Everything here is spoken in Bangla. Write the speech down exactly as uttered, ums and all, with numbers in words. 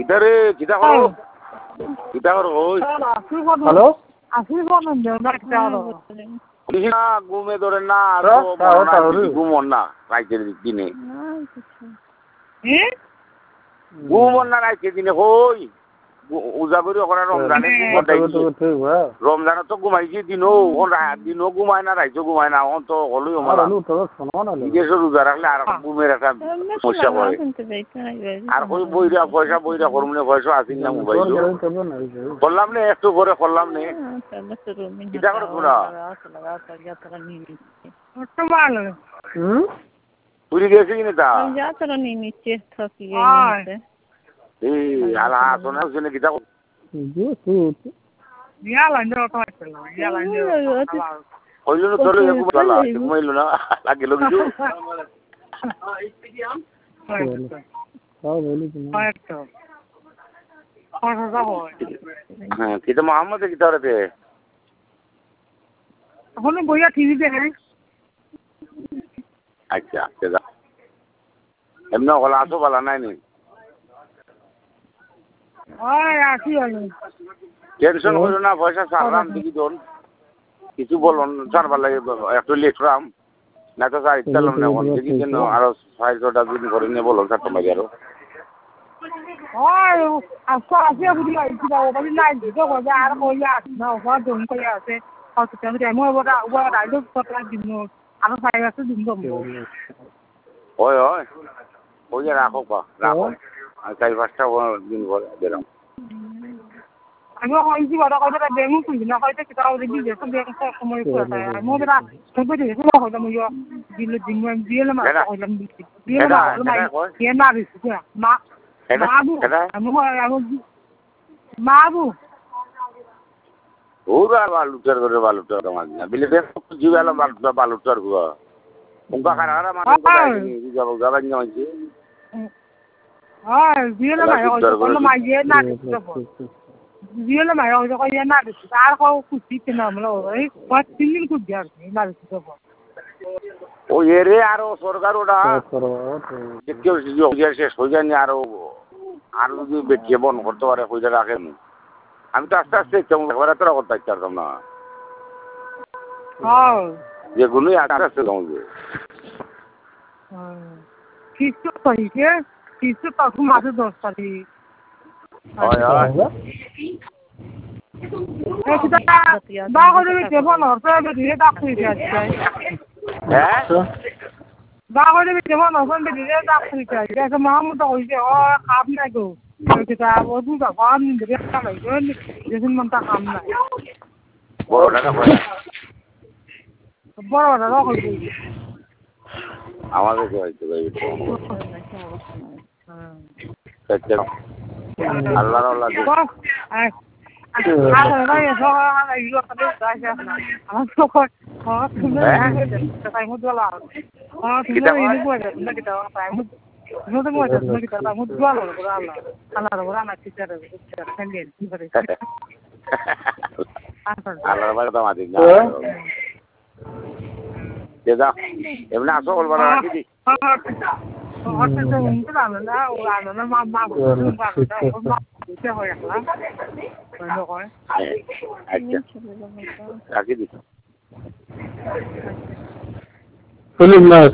কিতারে কিতা করো কিতা করো ওই হ্যালো আসি কোন না কিতা করো না ঘুমে ধরে না ঘুম না রাইতের দিনে ঘুম না রাইতের দিনে হই উজাগরি ওখানে রমজানে রমজানে তো ঘুমাইছি দিনও দিনও ঘুমায় না রাইতেও ঘুমায় না এখন তো হলোই নিজের রোজা রাখলে আর ঘুমের একটা সমস্যা করে আর ওই বইরা পয়সা বইরা করমনে পয়সা আসিন না মোবাইল করলাম না একটু করে করলাম না কিটা করে তোরা পুরি গেছে কিনা তা এই আলা সোনা শুনে কিটা হইল না তোর ঘুমাইল না লাগিল কিছু হ্যাঁ কিন্তু মোহাম্মদ কিতা রে এখন বইয়া টিভি দেখে আচ্ছা আচ্ছা এমনি ওলা আসো বলা নাই নি টেনশন করো না পয়সা সারলাম দেখি দোন কিছু বলুন সারবার লাগে একটু লেট রাম না তো স্যার ইচ্ছালাম না দেখি যেন আরো ছয় ছটা দিন করে নিয়ে বলুন স্যার তোমাকে আরো ওই ওই ওই রাখো পা রাখো আর চারি পাঁচটা দিন করে দিলাম আমি হইছি বড় কথা বেমু কইছি না হয়তো কিতা ওই দিকে তো বেম সময় করে আমি বেটা সবে দিকে তো হইলো মই দিল দিন আমি দিলে মা হইলাম দিলে মা কে না দিছি মা মাবু আমি আমি মাবু ওরা বালুটার করে বালুটার মাঝ না বিলে বেশ জিবালা বালুটা বালুটার গো উনকা খারা মানে কোথায় যাব যাবেন না হইছে হ্যাঁ দিলে মা হইলো মা ইয়ে না দিছি Dia lah mai orang kaya nak besar kau kucing nama lo, eh buat tinggal kujar ni nak besar kau. Oh ye re aro sorgar oda. Jikyo jikyo kujar se sojan ni aro aro ni betye bon korto aro kujar aken. Ami to aste aste chong lekora tora korta ichardam na. Oh. Ye gunu aste aste chong je. Hmm. Kisto pahi ke? Kisto tak tu masuk dos tadi. Ay ay. Eh kita dah kau ni telepon orang tu dia tak free dia. Eh? Dah kau ni telepon orang tu dia tak free dia. Jadi mahu tu kau ini oh kam ni tu. Kita awak tu tak kam ni dia tak lagi. Jadi mana kam ni. Boro dah kau. Boro dah kau ni. Awak tu kau itu kau itu. Kecil. Allah Allah. Eh. Ada lagi soal ada juga ada saja. Anak soal oh sebenarnya saya mau jual. Oh sebenarnya ini buat kita kita saya mau itu mau jadi kita saya mau jual loh berapa. Kalau orang nak cicak cicak sendiri sendiri. Allah berapa mati. Jadi, emang asal kalau berapa lagi? Oh, itu mungkin ada lah, ada lah mama, mama, mama, itu hoyak lah. Benar kan? Aja. Lagi di. Film lah.